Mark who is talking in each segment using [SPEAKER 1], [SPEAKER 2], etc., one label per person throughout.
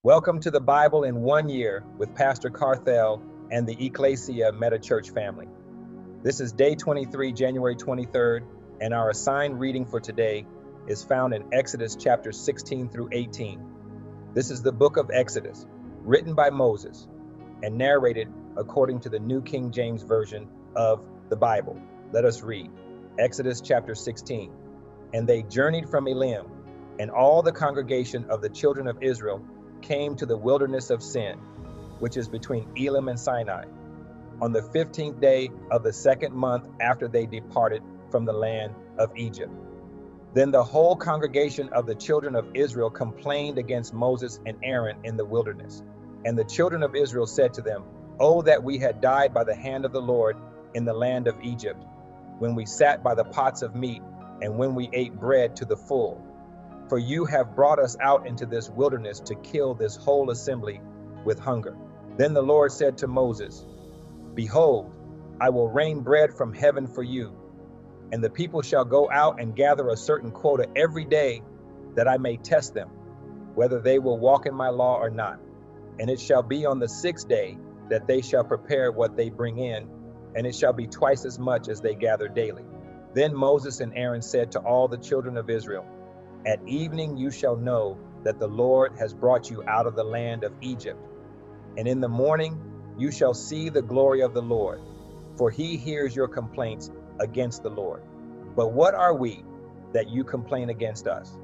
[SPEAKER 1] Welcome to the Bible in 1 year with Pastor Carthel and the Ecclesia Meta Church family. This is day 23, January 23rd, and our assigned reading for today is found in Exodus chapter 16 through 18. This is the book of Exodus, written by Moses and narrated according to the New King James Version of the Bible. Let us read. Exodus chapter 16. And they journeyed from Elim, and all the congregation of the children of Israel came to the wilderness of Sin, which is between Elim and Sinai, on the 15th day of the second month after they departed from the land of Egypt. Then the whole congregation of the children of Israel complained against Moses and Aaron in the wilderness. And the children of Israel said to them, "Oh, that we had died by the hand of the Lord in the land of Egypt, when we sat by the pots of meat, and when we ate bread to the full. For you have brought us out into this wilderness to kill this whole assembly with hunger." Then the Lord said to Moses, "Behold, I will rain bread from heaven for you, and the people shall go out and gather a certain quota every day, that I may test them, whether they will walk in my law or not. And it shall be on the 6th day that they shall prepare what they bring in, and it shall be twice as much as they gather daily." Then Moses and Aaron said to all the children of Israel, "At evening you shall know that the Lord has brought you out of the land of Egypt. And in the morning you shall see the glory of the Lord, for he hears your complaints against the Lord. But what are we that you complain against us?"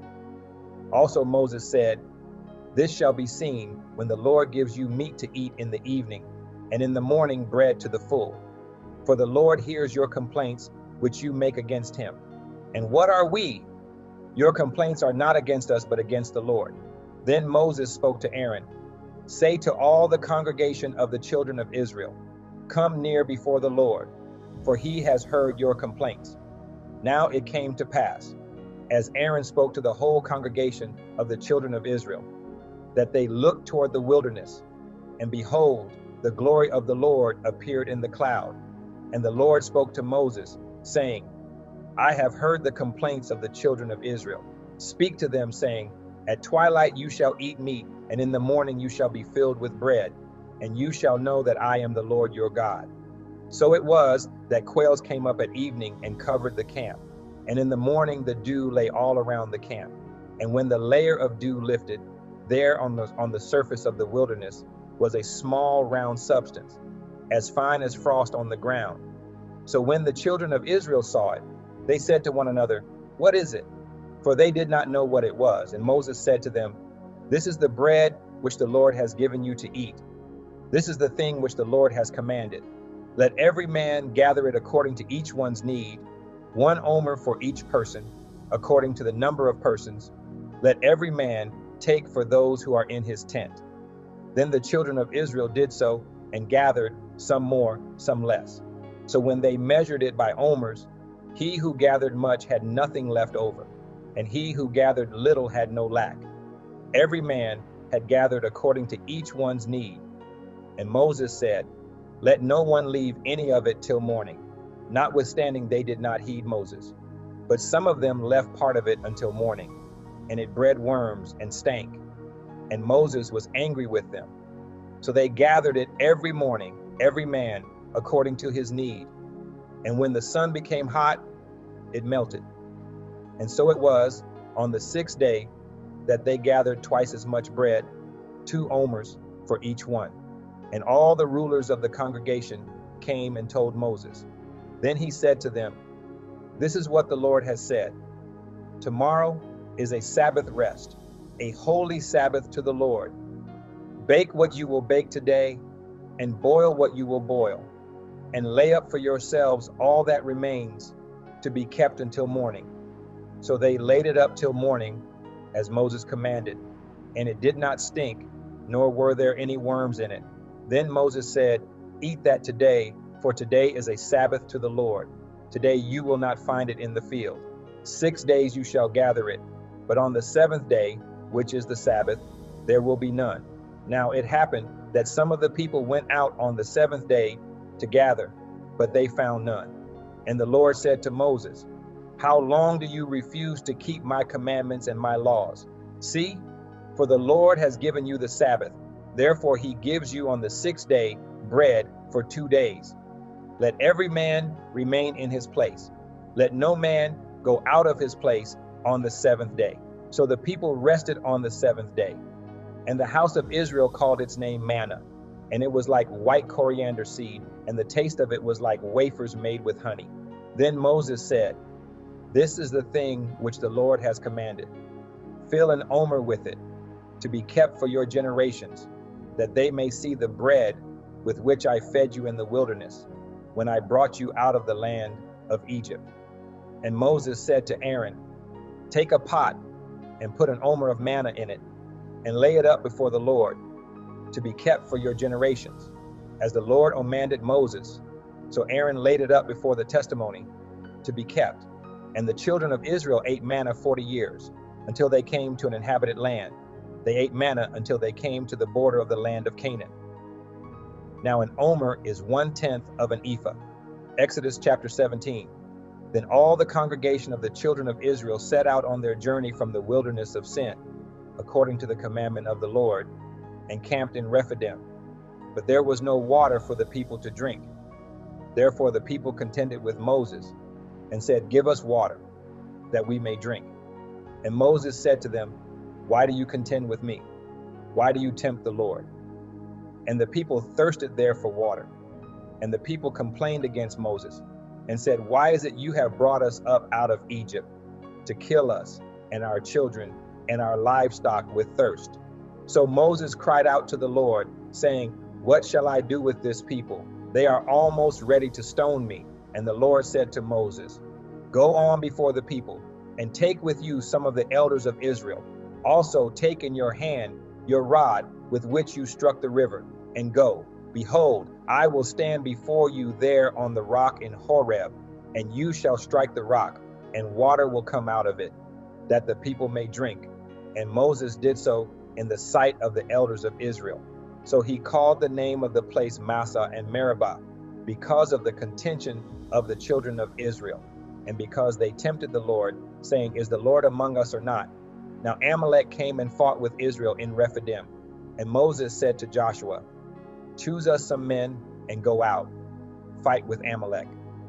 [SPEAKER 1] Also Moses said, "This shall be seen when the Lord gives you meat to eat in the evening, and in the morning bread to the full. For the Lord hears your complaints which you make against him. And what are we? Your complaints are not against us, but against the Lord." Then Moses spoke to Aaron, "Say to all the congregation of the children of Israel, come near before the Lord, for he has heard your complaints." Now it came to pass, as Aaron spoke to the whole congregation of the children of Israel, that they looked toward the wilderness, and behold, the glory of the Lord appeared in the cloud. And the Lord spoke to Moses, saying, "I have heard the complaints of the children of Israel. Speak to them, saying, At twilight you shall eat meat, and in the morning you shall be filled with bread, and you shall know that I am the Lord your God." So it was that quails came up at evening and covered the camp, and in the morning the dew lay all around the camp. And when the layer of dew lifted, there on the surface of the wilderness was a small round substance, as fine as frost on the ground. So when the children of Israel saw it, they said to one another, "What is it?" For they did not know what it was. And Moses said to them, "This is the bread which the Lord has given you to eat. This is the thing which the Lord has commanded. Let every man gather it according to each one's need, 1 omer for each person, according to the number of persons. Let every man take for those who are in his tent." Then the children of Israel did so, and gathered, some more, some less. So when they measured it by omers, he who gathered much had nothing left over, and he who gathered little had no lack. Every man had gathered according to each one's need. And Moses said, "Let no one leave any of it till morning." Notwithstanding, they did not heed Moses. But some of them left part of it until morning, and it bred worms and stank. And Moses was angry with them. So they gathered it every morning, every man according to his need. And when the sun became hot, it melted. And so it was on the 6th day that they gathered twice as much bread, 2 omers for each one. And all the rulers of the congregation came and told Moses. Then he said to them, "This is what the Lord has said. Tomorrow is a Sabbath rest, a holy Sabbath to the Lord. Bake what you will bake today, and boil what you will boil, and lay up for yourselves all that remains to be kept until morning." So they laid it up till morning, as Moses commanded, and it did not stink, nor were there any worms in it. Then Moses said, "Eat that today, for today is a Sabbath to the Lord. Today you will not find it in the field. 6 days you shall gather it, but on the 7th day, which is the Sabbath, there will be none." Now it happened that some of the people went out on the 7th day to gather, but they found none. And the Lord said to Moses, "How long do you refuse to keep my commandments and my laws? See, For the Lord has given you the Sabbath. Therefore he gives you on the sixth day bread for 2 days. Let every man remain in his place. Let no man go out of his place on the seventh day. So the people rested on the seventh day. And the house of Israel called its name manna. And it was like white coriander seed, and the taste of it was like wafers made with honey. Then Moses said, This is the thing which the Lord has commanded. Fill an omer with it, to be kept for your generations, that they may see the bread with which I fed you in the wilderness, when I brought you out of the land of Egypt. And Moses said to Aaron, Take a pot and put an omer of manna in it, and lay it up before the Lord, to be kept for your generations, as the Lord commanded Moses. So Aaron laid it up before the testimony, to be kept. And the children of Israel ate manna 40 years, until they came to an inhabited land. They ate manna until they came to the border of the land of Canaan. Now an omer is 1/10 of an ephah. Exodus chapter 17. Then all the congregation of the children of Israel set out on their journey from the wilderness of Sin, according to the commandment of the Lord, and camped in Rephidim. But there was no water for the people to drink. Therefore the people contended with Moses, and said, Give us water, that we may drink. And Moses said to them, Why do you contend with me? Why do you tempt the Lord? And the people thirsted there for water. And the people complained against Moses, and said, Why is it you have brought us up out of Egypt, to kill us and our children and our livestock with thirst? So Moses cried out to the Lord, saying, What shall I do with this people? They are almost ready to stone me. And the Lord said to Moses, Go on before the people, and take with you some of the elders of Israel. Also take in your hand your rod with which you struck the river, and go. Behold, I will stand before you there on the rock in Horeb, and you shall strike the rock, and water will come out of it, that the people may drink. And Moses did so in the sight of the elders of Israel. So he called the name of the place Massah and Meribah, because of the contention of the children of Israel, and because they tempted the Lord, saying, Is the Lord among us or not? Now Amalek came and fought with Israel in Rephidim. And Moses said to Joshua, Choose us some men and go out, fight with Amalek.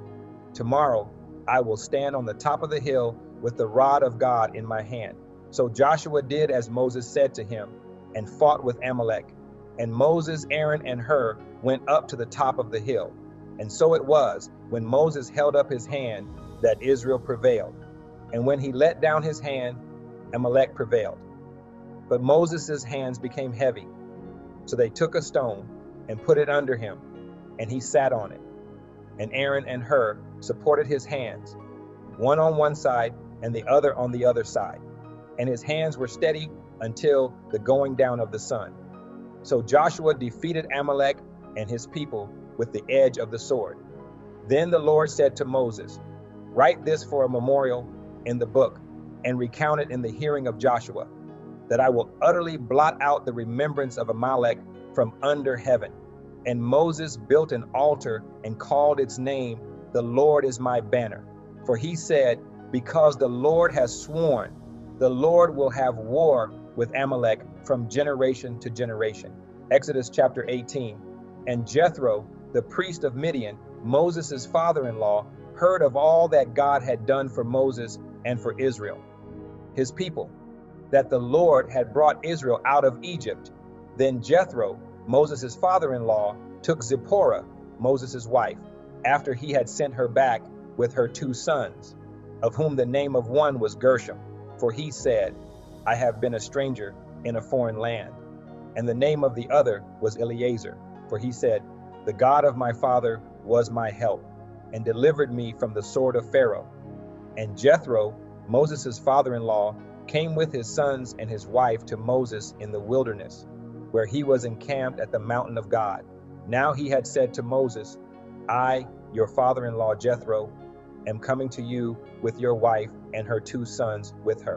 [SPEAKER 1] Tomorrow I will stand on the top of the hill with the rod of God in my hand. So Joshua did as Moses said to him, and fought with Amalek. And Moses, Aaron, and Hur went up to the top of the hill. And so it was, when Moses held up his hand, that Israel prevailed. And when he let down his hand, Amalek prevailed. But Moses' hands became heavy. So they took a stone and put it under him, and he sat on it. And Aaron and Hur supported his hands, one on one side and the other on the other side. And his hands were steady until the going down of the sun. So Joshua defeated Amalek and his people with the edge of the sword. Then the Lord said to Moses, Write this for a memorial in the book, and recount it in the hearing of Joshua, that I will utterly blot out the remembrance of Amalek from under heaven. And Moses built an altar and called its name, The Lord is my banner. For he said, Because the Lord has sworn, the Lord will have war with Amalek from generation to generation. Exodus chapter 18. And Jethro, the priest of Midian, Moses' father-in-law, heard of all that God had done for Moses and for Israel, his people, that the Lord had brought Israel out of Egypt. Then Jethro, Moses' father-in-law, took Zipporah, Moses' wife, after he had sent her back with her 2 sons, of whom the name of one was Gershom, for he said, I have been a stranger in a foreign land. And the name of the other was Eleazar, for he said, The God of my father was my help, and delivered me from the sword of Pharaoh. And Jethro, Moses' father-in-law, came with his sons and his wife to Moses in the wilderness, where he was encamped at the mountain of God. Now he had said to Moses, I, your father-in-law Jethro, am coming to you with your wife and her 2 sons with her.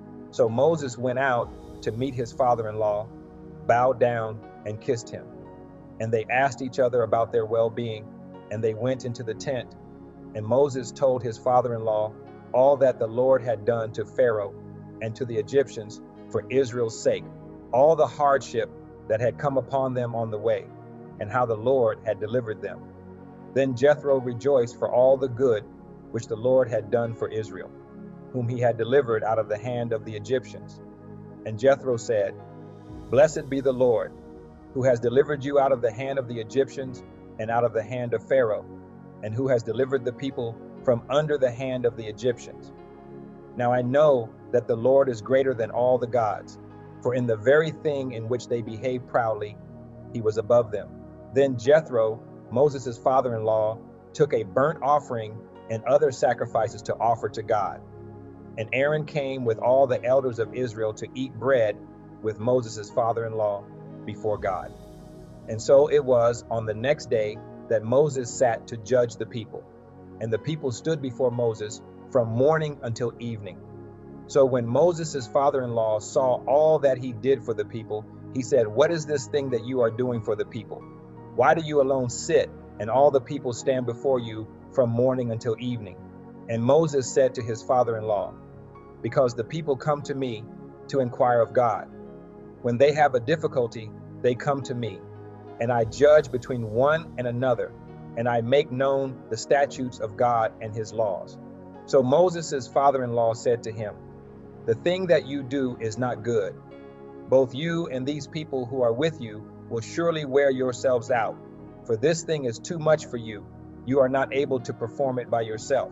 [SPEAKER 1] So Moses went out to meet his father-in-law, bowed down and kissed him. And they asked each other about their well-being, and they went into the tent. And Moses told his father-in-law all that the Lord had done to Pharaoh and to the Egyptians for Israel's sake, all the hardship that had come upon them on the way, and how the Lord had delivered them. Then Jethro rejoiced for all the good which the Lord had done for Israel, whom he had delivered out of the hand of the Egyptians. And Jethro said, Blessed be the Lord, who has delivered you out of the hand of the Egyptians and out of the hand of Pharaoh, and who has delivered the people from under the hand of the Egyptians. Now I know that the Lord is greater than all the gods, for in the very thing in which they behaved proudly, he was above them. Then Jethro, Moses' father-in-law, took a burnt offering and other sacrifices to offer to God. And Aaron came with all the elders of Israel to eat bread with Moses' father-in-law before God. And so it was on the next day that Moses sat to judge the people. And the people stood before Moses from morning until evening. So when Moses' father-in-law saw all that he did for the people, he said, What is this thing that you are doing for the people? Why do you alone sit, and all the people stand before you from morning until evening? And Moses said to his father-in-law, Because the people come to me to inquire of God. When they have a difficulty, they come to me, and I judge between one and another, and I make known the statutes of God and his laws. So Moses' father-in-law said to him, The thing that you do is not good. Both you and these people who are with you will surely wear yourselves out, for this thing is too much for you. You are not able to perform it by yourself.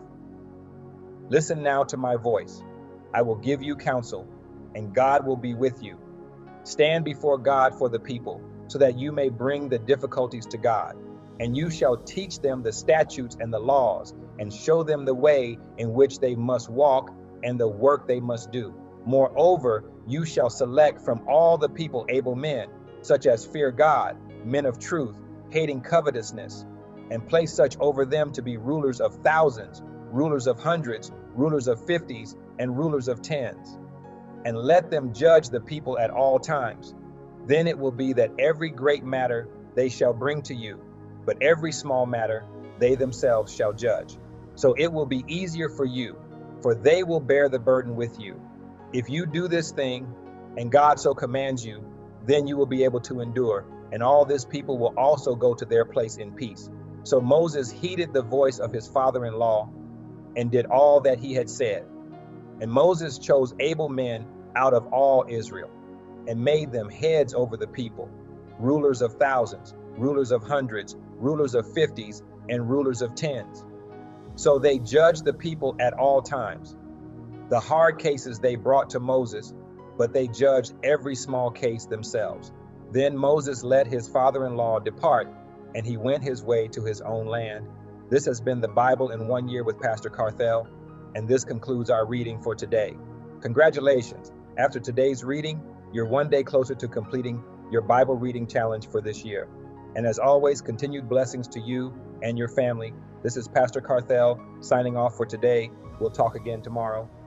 [SPEAKER 1] Listen now to my voice. I will give you counsel, and God will be with you. Stand before God for the people, so that you may bring the difficulties to God, and you shall teach them the statutes and the laws, and show them the way in which they must walk and the work they must do. Moreover, you shall select from all the people able men, such as fear God, men of truth, hating covetousness, and place such over them to be rulers of thousands, rulers of hundreds, rulers of fifties, and rulers of tens. And let them judge the people at all times. Then it will be that every great matter they shall bring to you, but every small matter they themselves shall judge. So it will be easier for you, for they will bear the burden with you. If you do this thing, and God so commands you, then you will be able to endure, and all this people will also go to their place in peace. So Moses heeded the voice of his father-in-law and did all that he had said. And Moses chose able men out of all Israel and made them heads over the people, rulers of thousands, rulers of hundreds, rulers of fifties, and rulers of tens. So they judged the people at all times. The hard cases they brought to Moses, but they judged every small case themselves. Then Moses let his father-in-law depart, and he went his way to his own land. This has been the Bible in 1 year with Pastor Carthel, and this concludes our reading for today. Congratulations! After today's reading, you're one day closer to completing your Bible reading challenge for this year. And as always, continued blessings to you and your family. This is Pastor Carthel signing off for today. We'll talk again tomorrow.